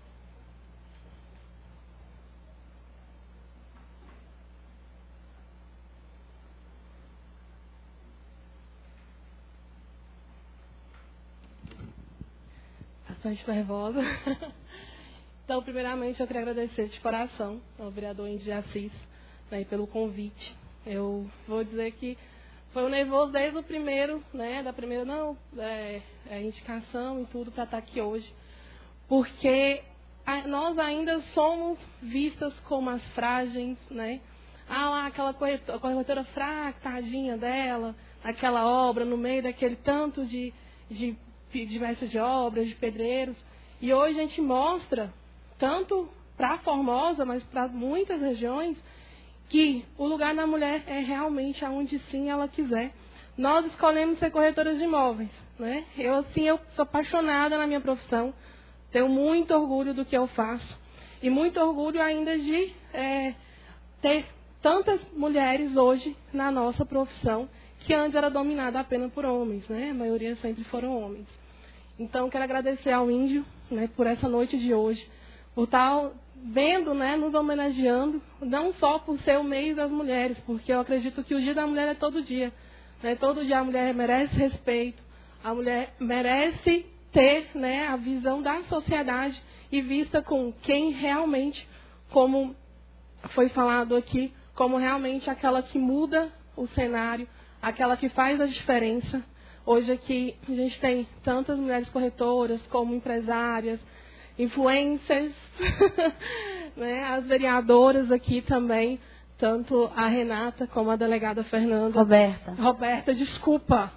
Bastante nervosa. Então, primeiramente, eu queria agradecer de coração ao vereador Índio de Assis, né, pelo convite. Eu vou dizer que foi um nervoso desde o primeiro, né, da primeira indicação e tudo para estar aqui hoje, porque nós ainda somos vistas como as frágeis, né? Lá aquela corretora fraca, tadinha dela, aquela obra no meio daquele tanto de de mestres de obras, de pedreiros. E hoje a gente mostra, tanto para Formosa, mas para muitas regiões, que o lugar da mulher é realmente aonde sim ela quiser. Nós escolhemos ser corretoras de imóveis, né? Eu sou apaixonada na minha profissão, tenho muito orgulho do que eu faço e muito orgulho ainda de ter tantas mulheres hoje na nossa profissão, que antes era dominada apenas por homens, né? A maioria sempre foram homens. Então, quero agradecer ao Índio, né, por essa noite de hoje, por estar vendo, né, nos homenageando, não só por ser o mês das mulheres, porque eu acredito que o Dia da Mulher é todo dia. Né? Todo dia a mulher merece respeito, a mulher merece ter, né, a visão da sociedade e vista com quem realmente, como foi falado aqui, como realmente aquela que muda o cenário, aquela que faz a diferença. Hoje aqui a gente tem tantas mulheres corretoras, como empresárias, influencers, né? As vereadoras aqui também, tanto a Renata como a delegada Fernanda. Roberta, desculpa.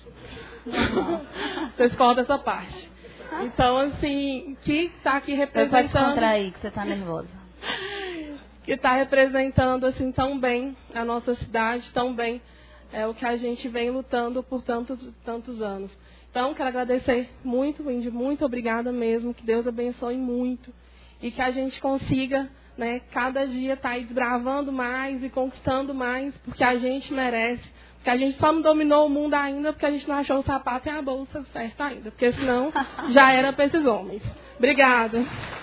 Vocês cortam essa parte. Então, assim, que está aqui representando... Pode contrair, que você está nervosa. Que está representando, assim, tão bem a nossa cidade, tão bem o que a gente vem lutando por tantos anos. Então, quero agradecer muito, Índio, muito obrigada mesmo, que Deus abençoe muito e que a gente consiga, né, cada dia estar aí desbravando mais e conquistando mais, porque a gente merece, porque a gente só não dominou o mundo ainda porque a gente não achou o sapato e a bolsa certa ainda, porque senão já era para esses homens. Obrigada.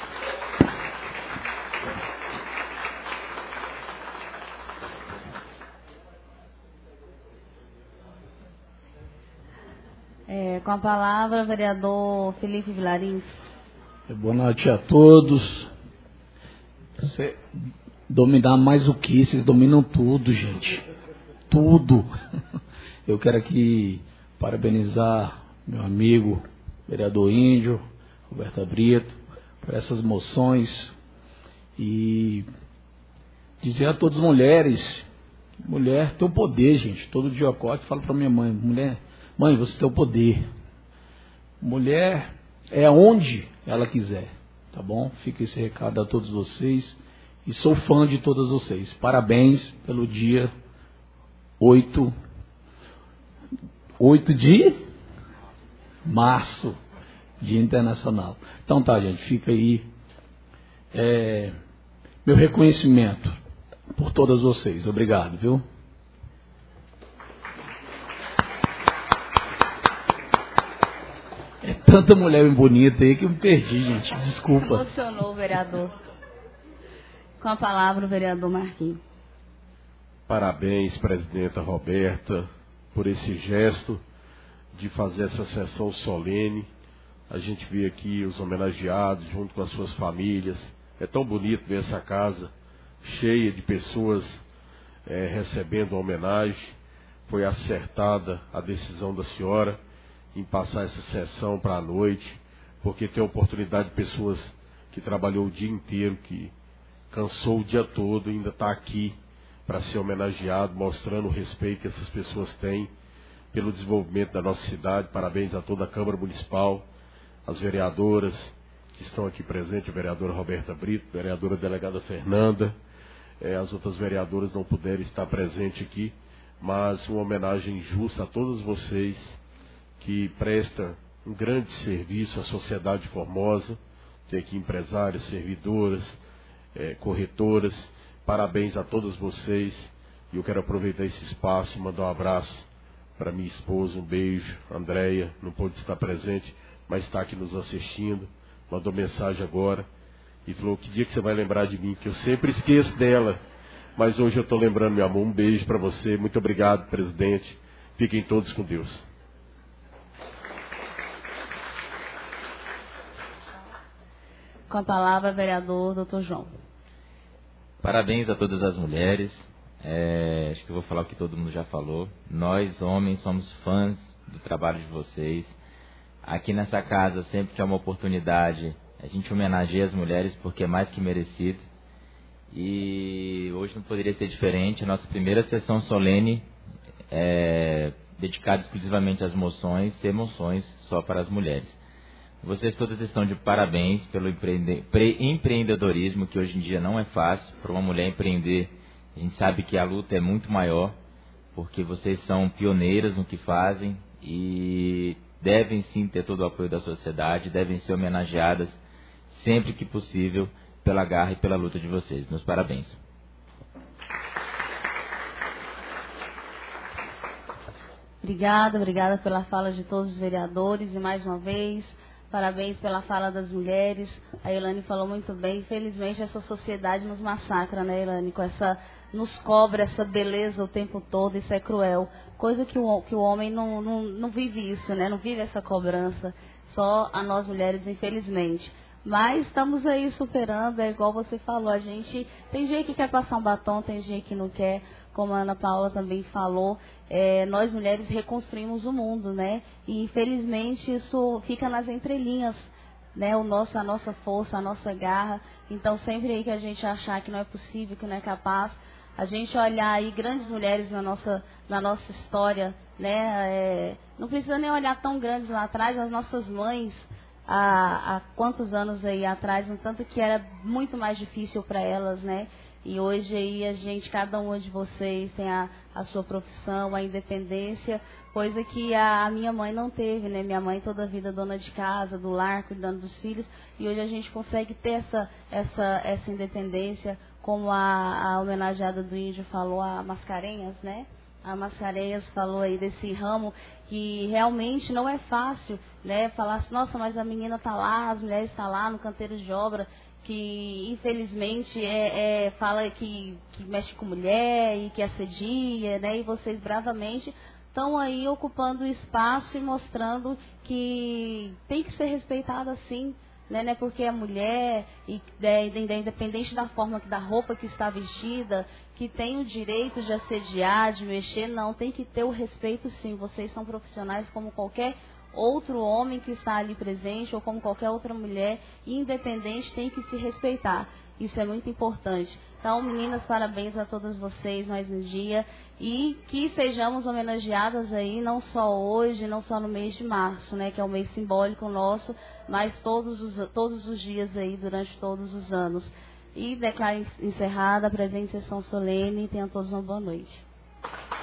Com a palavra, vereador Felipe Vilarins. Boa noite a todos. Você dominar mais o que? Vocês dominam tudo, gente. Tudo. Eu quero aqui parabenizar meu amigo, vereador Índio, Roberta Brito, por essas moções e dizer a todas as mulheres, mulher tem o poder, gente. Todo dia eu acordo e falo para minha mãe, mãe, você tem o poder. Mulher é onde ela quiser, tá bom? Fica esse recado a todos vocês. E sou fã de todas vocês. Parabéns pelo dia 8 de março, Dia Internacional. Então tá, gente, fica aí meu reconhecimento por todas vocês. Obrigado, viu? É tanta mulher bonita aí que eu me perdi, gente. Desculpa. Emocionou o vereador. Com a palavra, o vereador Marquinhos. Parabéns, presidenta Roberta, por esse gesto de fazer essa sessão solene. A gente vê aqui os homenageados junto com as suas famílias. É tão bonito ver essa casa cheia de pessoas recebendo a homenagem. Foi acertada a decisão da senhora em passar essa sessão para a noite, porque tem a oportunidade de pessoas que trabalhou o dia inteiro, que cansou o dia todo, ainda está aqui para ser homenageado, mostrando o respeito que essas pessoas têm pelo desenvolvimento da nossa cidade. Parabéns a toda a Câmara Municipal, as vereadoras que estão aqui presentes, a vereadora Roberta Brito, a vereadora delegada Fernanda, as outras vereadoras não puderam estar presentes aqui, mas uma homenagem justa a todas vocês que prestam um grande serviço à sociedade formosa. Tem aqui empresárias, servidoras, corretoras. Parabéns a todas vocês. E eu quero aproveitar esse espaço e mandar um abraço para minha esposa, um beijo. Andréia não pôde estar presente, mas está aqui nos assistindo. Mandou mensagem agora e falou: que dia que você vai lembrar de mim? Que eu sempre esqueço dela, mas hoje eu estou lembrando, meu amor. Um beijo para você. Muito obrigado, presidente. Fiquem todos com Deus. Com a palavra, vereador Dr. João. Parabéns a todas as mulheres. Acho que eu vou falar o que todo mundo já falou. Nós, homens, somos fãs do trabalho de vocês. Aqui nessa casa, sempre que há uma oportunidade, a gente homenageia as mulheres porque é mais que merecido. E hoje não poderia ser diferente. A nossa primeira sessão solene dedicado exclusivamente às moções, ser moções só para as mulheres. Vocês todas estão de parabéns pelo empreendedorismo, que hoje em dia não é fácil. Para uma mulher empreender, a gente sabe que a luta é muito maior, porque vocês são pioneiras no que fazem e devem sim ter todo o apoio da sociedade, devem ser homenageadas sempre que possível pela garra e pela luta de vocês. Meus parabéns. Obrigada pela fala de todos os vereadores e mais uma vez, parabéns pela fala das mulheres. A Elaine falou muito bem. Infelizmente essa sociedade nos massacra, né, Elaine? Nos cobra essa beleza o tempo todo, isso é cruel. Coisa que o homem não vive isso, né? Não vive essa cobrança. Só a nós mulheres, infelizmente. Mas estamos aí superando, é igual você falou, a gente tem gente que quer passar um batom, tem gente que não quer, como a Ana Paula também falou, nós mulheres reconstruímos o mundo, né? E infelizmente isso fica nas entrelinhas, né? A nossa força, a nossa garra. Então sempre aí que a gente achar que não é possível, que não é capaz, a gente olhar aí grandes mulheres na nossa história, né? Não precisa nem olhar tão grandes lá atrás, as nossas mães, há quantos anos aí atrás, no tanto que era muito mais difícil para elas, né? E hoje aí cada uma de vocês tem a sua profissão, a independência, coisa que a minha mãe não teve, né? Minha mãe toda a vida dona de casa, do lar, cuidando dos filhos, e hoje a gente consegue ter essa independência, como a homenageada do Índio falou, a Mascarenhas, né? A Mascarenhas falou aí desse ramo que realmente não é fácil, né? Falar assim, nossa, mas a menina está lá, as mulheres estão lá no canteiro de obra, que infelizmente fala que mexe com mulher e que assedia, né? E vocês bravamente estão aí ocupando o espaço e mostrando que tem que ser respeitada assim, né? Porque é mulher, e independente da forma, da roupa que está vestida, que tem o direito de assediar, de mexer, não, tem que ter o respeito sim. Vocês são profissionais como qualquer outro homem que está ali presente, ou como qualquer outra mulher, independente, tem que se respeitar. Isso é muito importante. Então, meninas, parabéns a todas vocês mais um dia, e que sejamos homenageadas aí, não só hoje, não só no mês de março, né, que é o mês simbólico nosso, mas todos os dias aí, durante todos os anos. E declaro encerrada a presente sessão solene, e tenham todos uma boa noite.